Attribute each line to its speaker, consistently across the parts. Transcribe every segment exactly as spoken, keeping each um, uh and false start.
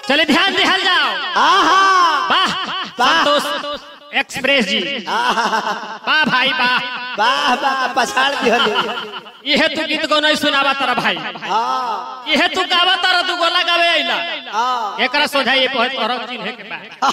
Speaker 1: चले ध्यान दिहल जाओ। वाह संतोष एक्सप्रेस जी, वाह भाई वाह
Speaker 2: वाह वाह पछाड़ दिहल।
Speaker 1: यह तू गीत को नहीं सुनावा तारा भाई, यह तू गावा तारा तू गोला गावे आइला एकरा सोझा ये बहुत तोरा चिन्ह के बा।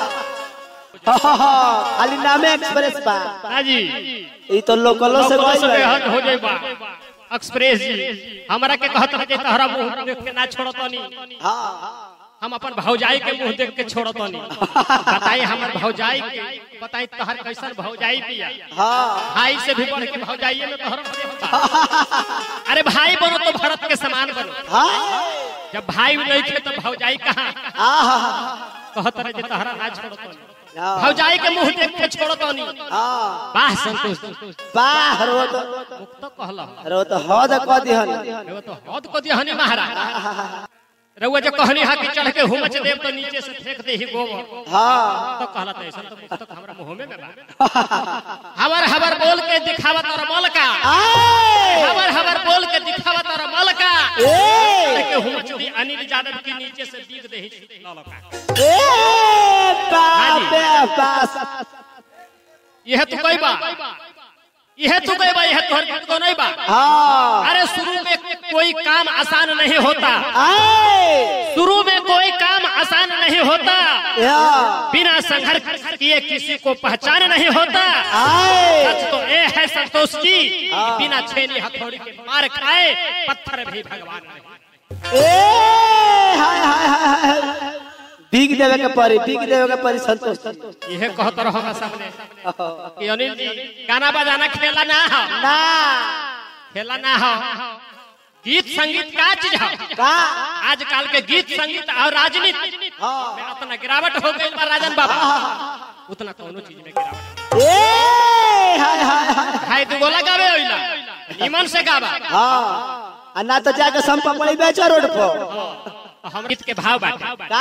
Speaker 2: खाली नामे एक्सप्रेस बा।
Speaker 1: हां जी
Speaker 2: ई तो लोकलो से
Speaker 1: लोकलो से बेहद हो जाई बा। एक्सप्रेस जी हमरा के कहत है तोहरा मुंह देख के ना छोड़तनी।
Speaker 2: हां
Speaker 1: हम अपन भौजाई के मुंह देख के छोड़तनी। बताई हमर भौजाई के बताई तोहर कैसन भौजाई पिया।
Speaker 2: हां
Speaker 1: भाई से भी बढ़ के भौजाई में तोहर होता। अरे भाई बनो तो भरत के समान बनो।
Speaker 2: हां
Speaker 1: जब भाई नहीं थे तो भौजाई कहां।
Speaker 2: आहा
Speaker 1: कहत रहे जे तोहरा ना छोड़तनी, भौजाई के मुंह देख के छोड़तनी।
Speaker 2: हां
Speaker 1: वाह संतोष
Speaker 2: वाह रो तो
Speaker 1: मुक्त कहला
Speaker 2: रो तो हद क दिहन।
Speaker 1: रो तो हद क दिहनी महाराज। रउआ जो कहनी हा कि चढ़ के हुमच देव तो नीचे से फेंक दे ही गोबर।
Speaker 2: हां
Speaker 1: तो कहला त ऐसा तो मुक्त हमरा मुंह में बा। हवर हवर बोल के दिखावा तोरा मल का। हवर हवर बोल के दिखावा तोरा मल का। ए के हुमच दी अनिल यादव की नीचे से दीग दे ही ललका।
Speaker 2: ए बाप पास
Speaker 1: यह तो कोई बा, यह तो कोई बा, यह तोहर गीत को नहीं बा।
Speaker 2: हां
Speaker 1: अरे शुरू में कोई काम आसान नहीं होता।
Speaker 2: आए
Speaker 1: शुरू में कोई काम आसान नहीं होता।
Speaker 2: या
Speaker 1: बिना संघर्ष किए किसी को पहचान नहीं होता।
Speaker 2: आए
Speaker 1: सच तो ये है संतोष जी कि बिना छेनी हथौड़ी के मार खाए पत्थर भी भगवान नहीं।
Speaker 2: ए हाय हाय हाय बिग देवे के परी बिग देवे के परी संतोष।
Speaker 1: यह कहत रहो सामने कि अनिल जी गाना बजाना खेला ना हो,
Speaker 2: ना
Speaker 1: खेला ना हो। गीत संगीत का चीज है
Speaker 2: का
Speaker 1: आजकल के गीत संगीत और राजनीति
Speaker 2: हां
Speaker 1: में उतना गिरावट हो गई बा राजन बाबा, उतना कोनो चीज में गिरावट।
Speaker 2: ए हाय हाय हाय
Speaker 1: भाई तू गोला गावे होइला ईमान से गावा।
Speaker 2: हां ना तो जाके संपा पड़ी बेचा रोड पर।
Speaker 1: हम गीत के भाव बाटे
Speaker 2: का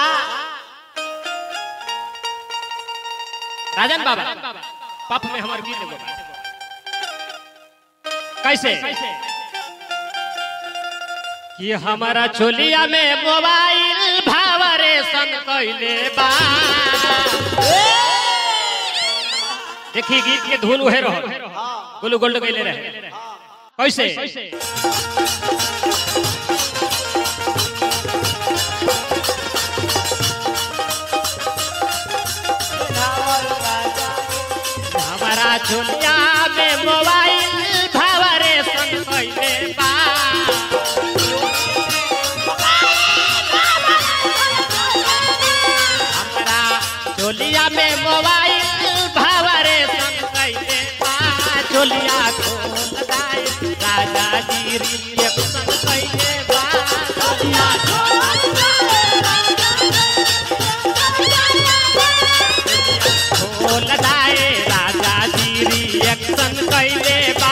Speaker 1: राजन बाबा पप में हमार गीत एगो बा। कैसे कि हमारा चोलिया में मोबाइल भावरे सन कइले बा। देखी गीत के धुन उहे रहो गोलू गोल्ड कइले रहे। कैसे हमारा चोलिया में मोबाइल भावरे सन कइले बा। हमारा चोलिया में मोबाइल भावरे सन कइले बा। चोलिया खोल दाए राजा जी रिएक्शन कइले बा। चोलिया खोल दाए राजा जी रिएक्शन कइले बा।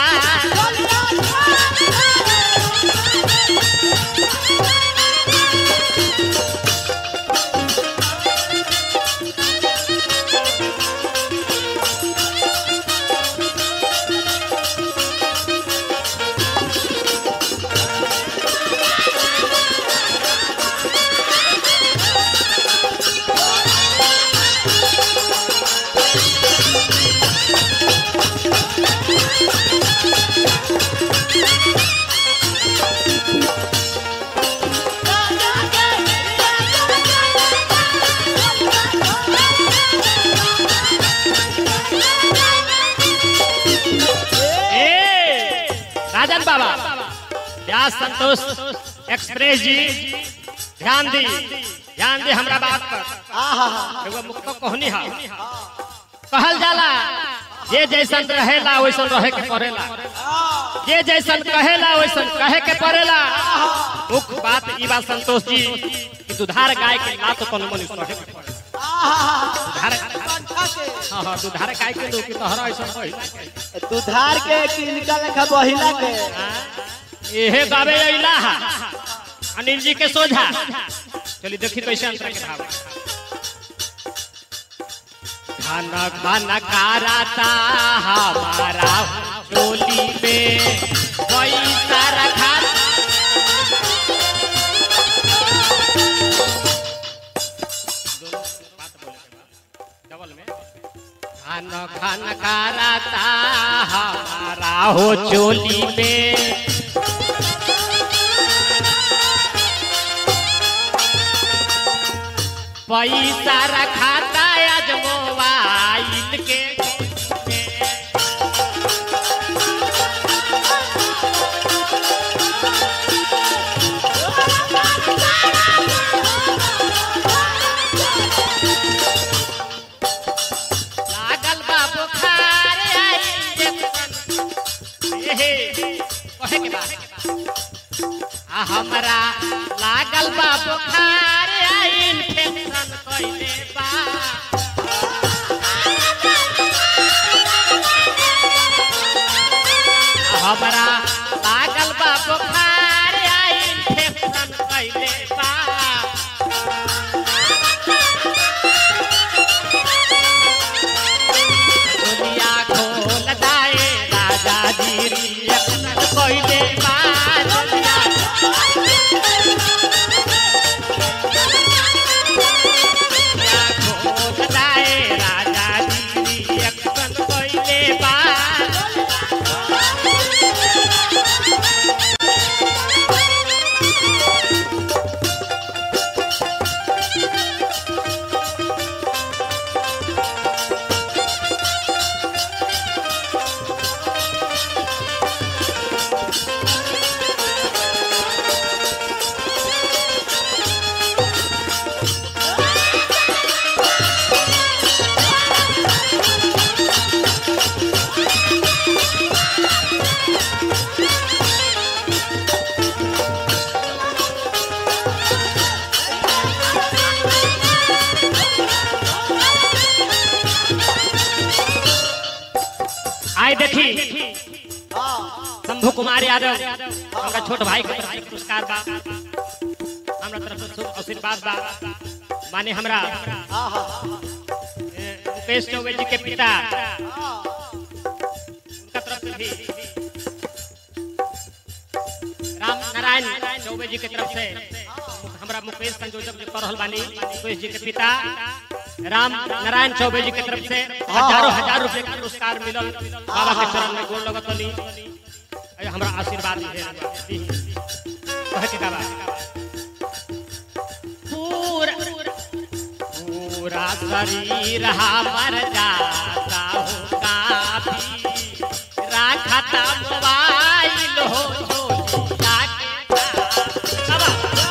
Speaker 1: राजन बाबा व्यास संतोष एक्सप्रेस जी ध्यान दी ध्यान दी हमरा बात पर। एगो मुक्त कहनी है कहल जाला जे जैसन रहेला वैसन रहे के पड़ेला, जे जैसन कहेला वैसन कहे के पड़ेला। मुख्य बात ई बात संतोष जी कि दुधार गाय के लात तन मन सहे के पड़े। दुधार हां हां दुधार गाय के लोग की तोहरा ऐसा कहि
Speaker 2: दुधार के किनका लेखा बहिला के
Speaker 1: एहे गावे अइला अनिल जी के सोझा। चलिए देखी कैसे अंतर के भाव। खाना खाना कराता हमारा चोली में पैसा रखा। खान खान कराता हमारा हो चोली में पैसा रखाता आज मोबाइल के लागल बा बुखार आई हे कहे के बाद आ हमरा लागल बा बुखार आई इन्फेक्शन कइले बा हमरा लागल बा बुखार आई इन्फेक्शन कइले बा दुनिया खोल दाए राजा जी रिएक्शन कइले बा दुनिया खोल दाए राजा जी रिएक्शन कइले बा आए देखी शंभू कुमार यादव हमारा छोट भाई के तरफ से पुरस्कार बा हमरा तरफ से शुभ आशीर्वाद बा माने हमरा मुकेश चौबे जी के पिता उनका तरफ से भी राम नारायण चौबे जी के तरफ से हमरा मुकेश संयोजक जी कर रहल बानी मुकेश जी के पिता राम नारायण चौबे जी की तरफ से हजारों हजार रुपए का पुरस्कार मिलल बाबा के चरण में गोड़ लगतनी हमरा आशीर्वाद दे कहे के बाबा पूरा पूरा शरीर हमर जाता हो काफी राखता मोबाइल हो झोलिया के बाबा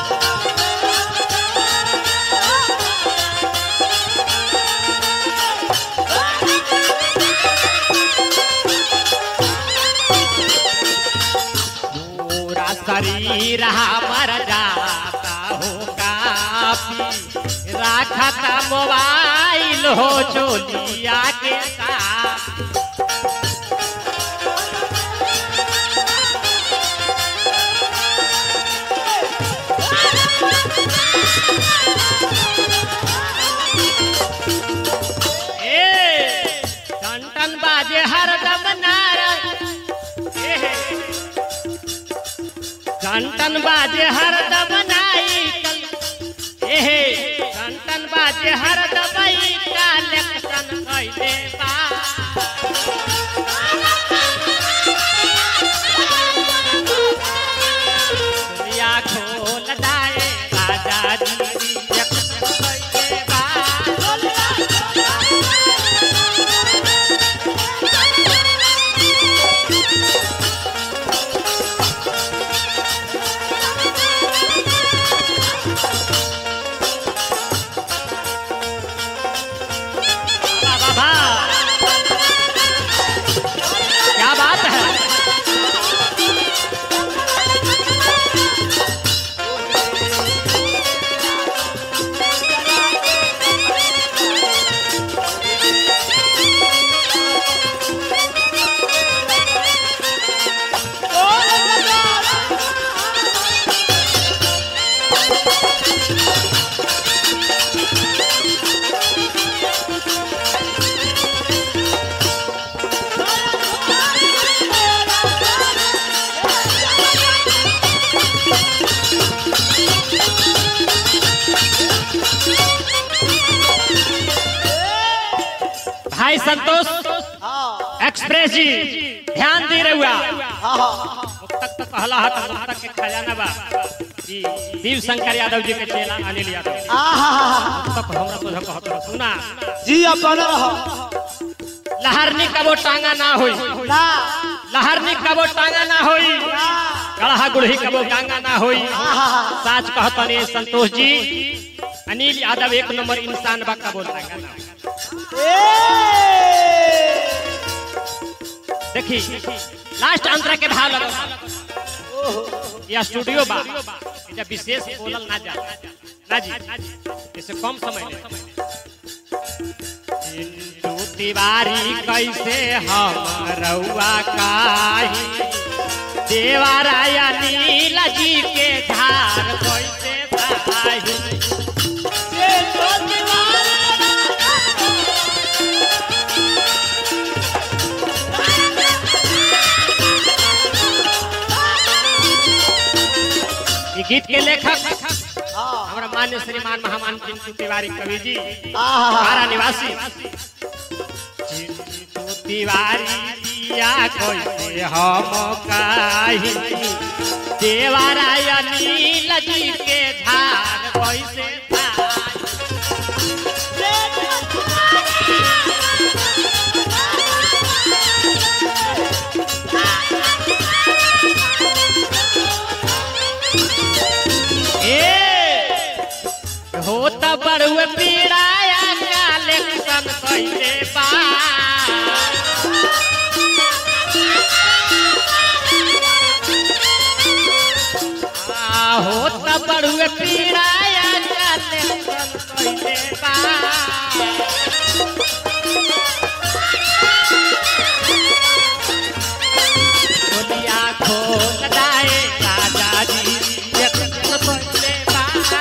Speaker 1: शरीर हमर जाता हो काफी राखता मोबाइल हो चोलिया के साथ ए टन टन बाजे हरदम नारा घंटन बाजे हरदम नाई एहे घंटन बाजे हरदम कलेक्शन कइले बा दुनिया खोल दाए राजा जी रिएक्शन कइले बा भाई संतोष एक्सप्रेस जी ध्यान दे रहुआ तक तो कहला है तो तक के खजाना बा जी शिव शंकर यादव जी के चेला अनिल यादव तक हमरा तो कहत सुना
Speaker 2: जी अपन रहो
Speaker 1: लहरनी कबो टांगा ना होई
Speaker 2: ना
Speaker 1: लहरनी कबो टांगा ना होई गढ़ा गुढ़ी कबो गांगा ना होई साच कहतनी संतोष जी अनिल यादव एक नंबर इंसान बा कबो टांगा ना देखी लास्ट अंतरा के भाव लगा या स्टूडियो बा जब विशेष बोलल ना जा ना जी इसे कम समय में तिवारी कैसे हम रउआ काही देवाराया नील जी के धार कैसे साही गीत के लेखक हमारा मान्य श्रीमान महामान चिंटू तिवारी कवि जी हमारा निवासी तिवारी दिया कैसे हम काही देवाराया नील जी के धार कैसे हो त बड़ुए पीड़ाया कलेक्शन कैले बा हो त बड़ुए पीड़ाया कलेक्शन कैले बा खोलिया खोल दाए राजा जी कैले बा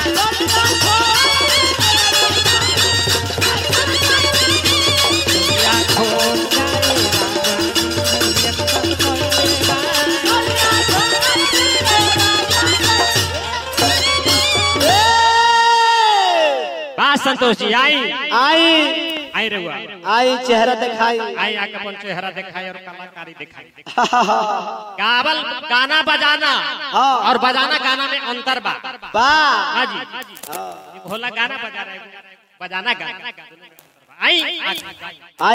Speaker 1: संतोष जी आई
Speaker 2: आई
Speaker 1: आई रहुआ
Speaker 2: आई चेहरा दिखाई
Speaker 1: आई आके अपन चेहरा दिखाई और कलाकारी दिखाई गावल गाना बजाना और बजाना गाना में अंतर बा
Speaker 2: बा
Speaker 1: हां जी भोला गाना बजा रहे बजाना गाना आई